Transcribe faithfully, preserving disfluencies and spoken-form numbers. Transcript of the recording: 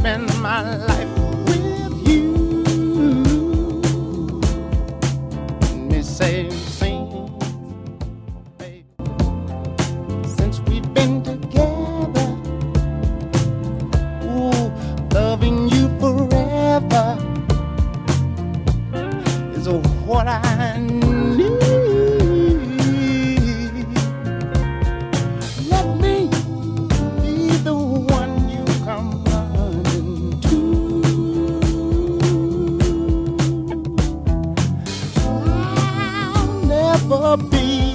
spend my life with you. Me say, sing, baby. Since we've been together, ooh, loving you forever is what I need. Let me be the one you come running to. I'll never be